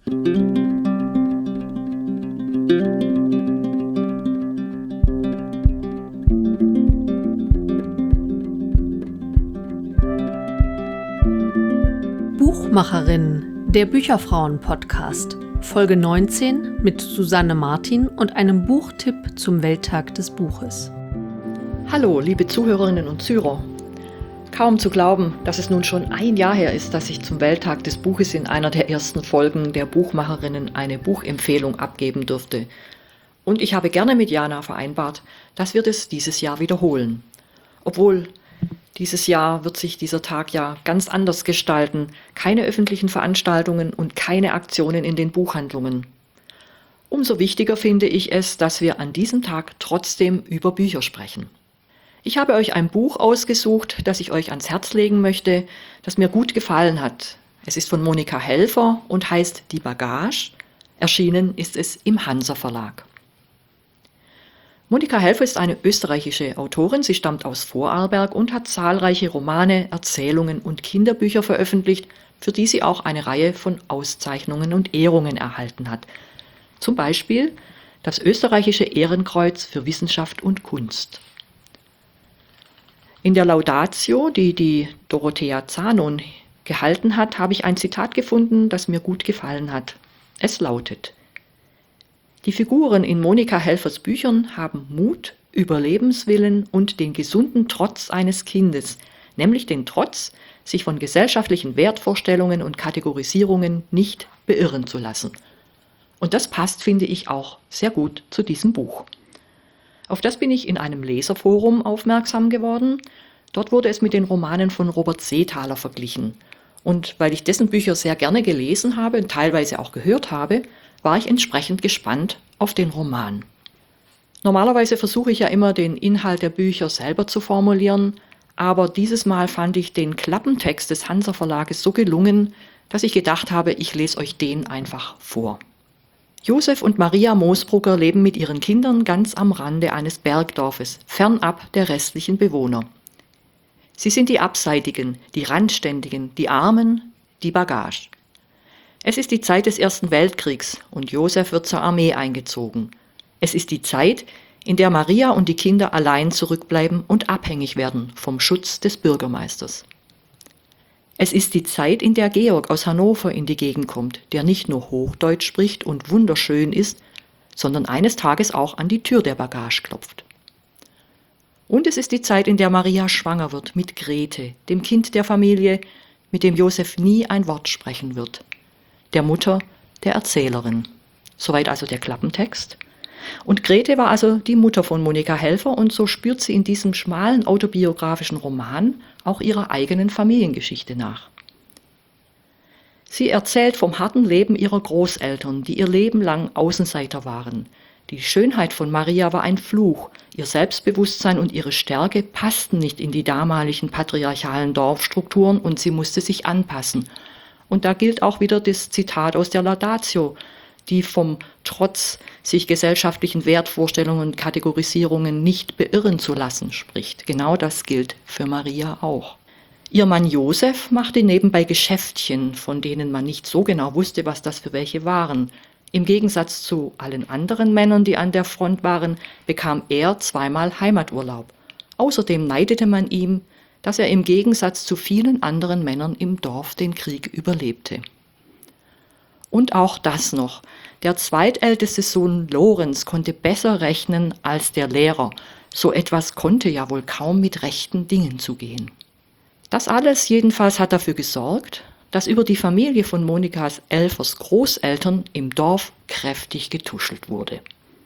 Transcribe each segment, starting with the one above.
Buchmacherin, der Bücherfrauen-Podcast, Folge 19 mit Susanne Martin und einem Buchtipp zum Welttag des Buches. Hallo, liebe Zuhörerinnen und Zuhörer. Kaum zu glauben, dass es nun schon ein Jahr her ist, dass ich zum Welttag des Buches in einer der ersten Folgen der Buchmacherinnen eine Buchempfehlung abgeben durfte. Und ich habe gerne mit Jana vereinbart, dass wir das dieses Jahr wiederholen. Obwohl, dieses Jahr wird sich dieser Tag ja ganz anders gestalten. Keine öffentlichen Veranstaltungen und keine Aktionen in den Buchhandlungen. Umso wichtiger finde ich es, dass wir an diesem Tag trotzdem über Bücher sprechen. Ich habe euch ein Buch ausgesucht, das ich euch ans Herz legen möchte, das mir gut gefallen hat. Es ist von Monika Helfer und heißt Die Bagage. Erschienen ist es im Hansa Verlag. Monika Helfer ist eine österreichische Autorin. Sie stammt aus Vorarlberg und hat zahlreiche Romane, Erzählungen und Kinderbücher veröffentlicht, für die sie auch eine Reihe von Auszeichnungen und Ehrungen erhalten hat. Zum Beispiel das österreichische Ehrenkreuz für Wissenschaft und Kunst. In der Laudatio, die Dorothea Zanon gehalten hat, habe ich ein Zitat gefunden, das mir gut gefallen hat. Es lautet: Die Figuren in Monika Helfers Büchern haben Mut, Überlebenswillen und den gesunden Trotz eines Kindes, nämlich den Trotz, sich von gesellschaftlichen Wertvorstellungen und Kategorisierungen nicht beirren zu lassen. Und das passt, finde ich, auch sehr gut zu diesem Buch. Auf das bin ich in einem Leserforum aufmerksam geworden. Dort wurde es mit den Romanen von Robert Seethaler verglichen. Und weil ich dessen Bücher sehr gerne gelesen habe und teilweise auch gehört habe, war ich entsprechend gespannt auf den Roman. Normalerweise versuche ich ja immer, den Inhalt der Bücher selber zu formulieren, aber dieses Mal fand ich den Klappentext des Hansa Verlages so gelungen, dass ich gedacht habe, ich lese euch den einfach vor. Josef und Maria Moosbrugger leben mit ihren Kindern ganz am Rande eines Bergdorfes, fernab der restlichen Bewohner. Sie sind die Abseitigen, die Randständigen, die Armen, die Bagage. Es ist die Zeit des Ersten Weltkriegs und Josef wird zur Armee eingezogen. Es ist die Zeit, in der Maria und die Kinder allein zurückbleiben und abhängig werden vom Schutz des Bürgermeisters. Es ist die Zeit, in der Georg aus Hannover in die Gegend kommt, der nicht nur Hochdeutsch spricht und wunderschön ist, sondern eines Tages auch an die Tür der Bagage klopft. Und es ist die Zeit, in der Maria schwanger wird mit Grete, dem Kind der Familie, mit dem Josef nie ein Wort sprechen wird. Der Mutter der Erzählerin. Soweit also der Klappentext. Und Grete war also die Mutter von Monika Helfer und so spürt sie in diesem schmalen autobiografischen Roman auch ihrer eigenen Familiengeschichte nach. Sie erzählt vom harten Leben ihrer Großeltern, die ihr Leben lang Außenseiter waren. Die Schönheit von Maria war ein Fluch, ihr Selbstbewusstsein und ihre Stärke passten nicht in die damaligen patriarchalen Dorfstrukturen und sie musste sich anpassen. Und da gilt auch wieder das Zitat aus der Laudatio, die vom Trotz, sich gesellschaftlichen Wertvorstellungen und Kategorisierungen nicht beirren zu lassen spricht. Genau das gilt für Maria auch. Ihr Mann Josef machte nebenbei Geschäftchen, von denen man nicht so genau wusste, was das für welche waren. Im Gegensatz zu allen anderen Männern, die an der Front waren, bekam er zweimal Heimaturlaub. Außerdem neidete man ihm, dass er im Gegensatz zu vielen anderen Männern im Dorf den Krieg überlebte. Und auch das noch. Der zweitälteste Sohn Lorenz konnte besser rechnen als der Lehrer. So etwas konnte ja wohl kaum mit rechten Dingen zugehen. Das alles jedenfalls hat dafür gesorgt, dass über die Familie von Monikas Helfers Großeltern im Dorf kräftig getuschelt wurde.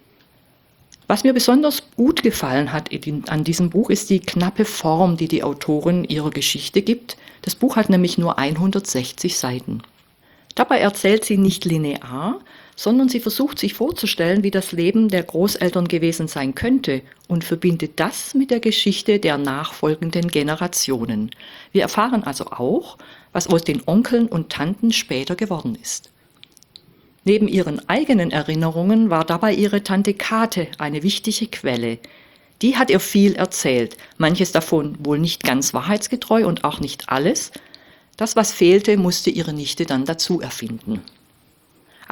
Was mir besonders gut gefallen hat an diesem Buch ist die knappe Form, die die Autorin ihrer Geschichte gibt. Das Buch hat nämlich nur 160 Seiten. Dabei erzählt sie nicht linear, sondern sie versucht sich vorzustellen, wie das Leben der Großeltern gewesen sein könnte und verbindet das mit der Geschichte der nachfolgenden Generationen. Wir erfahren also auch, was aus den Onkeln und Tanten später geworden ist. Neben ihren eigenen Erinnerungen war dabei ihre Tante Kate eine wichtige Quelle. Die hat ihr viel erzählt, manches davon wohl nicht ganz wahrheitsgetreu und auch nicht alles. Das, was fehlte, musste ihre Nichte dann dazu erfinden.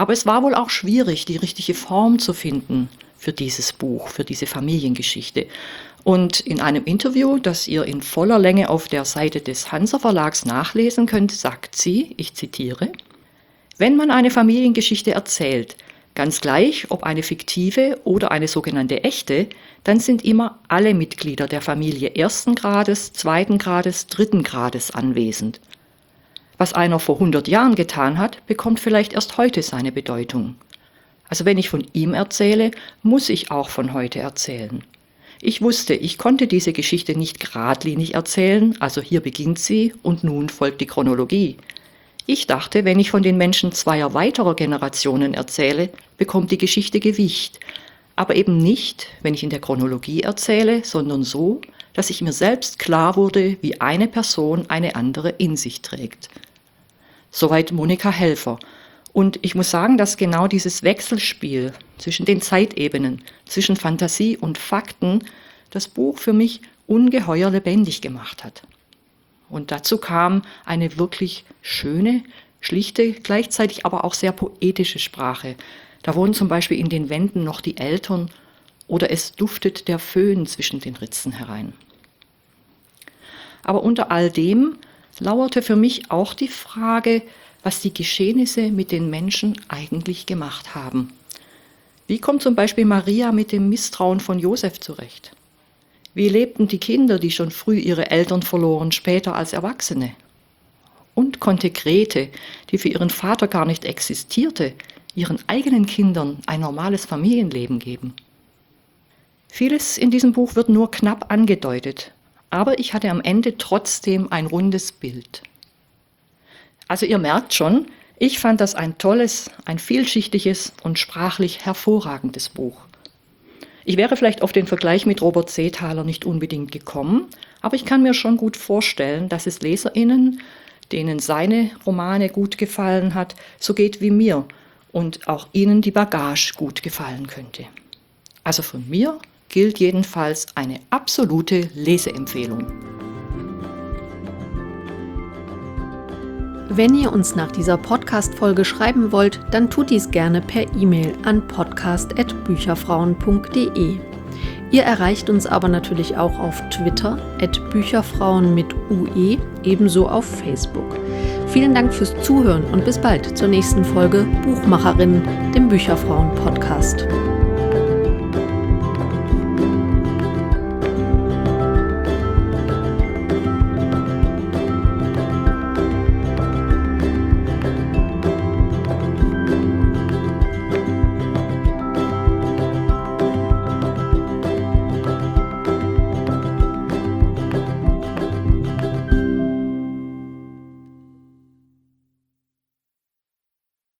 Aber es war wohl auch schwierig, die richtige Form zu finden für dieses Buch, für diese Familiengeschichte. Und in einem Interview, das ihr in voller Länge auf der Seite des Hansa Verlags nachlesen könnt, sagt sie, ich zitiere: Wenn man eine Familiengeschichte erzählt, ganz gleich, ob eine fiktive oder eine sogenannte echte, dann sind immer alle Mitglieder der Familie ersten Grades, zweiten Grades, dritten Grades anwesend. Was einer vor 100 Jahren getan hat, bekommt vielleicht erst heute seine Bedeutung. Also wenn ich von ihm erzähle, muss ich auch von heute erzählen. Ich wusste, ich konnte diese Geschichte nicht geradlinig erzählen, also hier beginnt sie und nun folgt die Chronologie. Ich dachte, wenn ich von den Menschen zweier weiterer Generationen erzähle, bekommt die Geschichte Gewicht. Aber eben nicht, wenn ich in der Chronologie erzähle, sondern so, dass ich mir selbst klar wurde, wie eine Person eine andere in sich trägt. Soweit Monika Helfer. Und ich muss sagen, dass genau dieses Wechselspiel zwischen den Zeitebenen, zwischen Fantasie und Fakten, das Buch für mich ungeheuer lebendig gemacht hat. Und dazu kam eine wirklich schöne, schlichte, gleichzeitig aber auch sehr poetische Sprache. Da wohnen zum Beispiel in den Wänden noch die Eltern oder es duftet der Föhn zwischen den Ritzen herein. Aber unter all dem lauerte für mich auch die Frage, was die Geschehnisse mit den Menschen eigentlich gemacht haben. Wie kommt zum Beispiel Maria mit dem Misstrauen von Josef zurecht? Wie lebten die Kinder, die schon früh ihre Eltern verloren, später als Erwachsene? Und konnte Grete, die für ihren Vater gar nicht existierte, ihren eigenen Kindern ein normales Familienleben geben? Vieles in diesem Buch wird nur knapp angedeutet, aber ich hatte am Ende trotzdem ein rundes Bild. Also ihr merkt schon, ich fand das ein tolles, ein vielschichtiges und sprachlich hervorragendes Buch. Ich wäre vielleicht auf den Vergleich mit Robert Seethaler nicht unbedingt gekommen, aber ich kann mir schon gut vorstellen, dass es LeserInnen, denen seine Romane gut gefallen hat, so geht wie mir und auch ihnen die Bagage gut gefallen könnte. Also von mir gilt jedenfalls eine absolute Leseempfehlung. Wenn ihr uns nach dieser Podcast-Folge schreiben wollt, dann tut dies gerne per E-Mail an podcast@bücherfrauen.de. Ihr erreicht uns aber natürlich auch auf Twitter @bücherfrauen mit UE, ebenso auf Facebook. Vielen Dank fürs Zuhören und bis bald zur nächsten Folge Buchmacherinnen, dem Bücherfrauen-Podcast.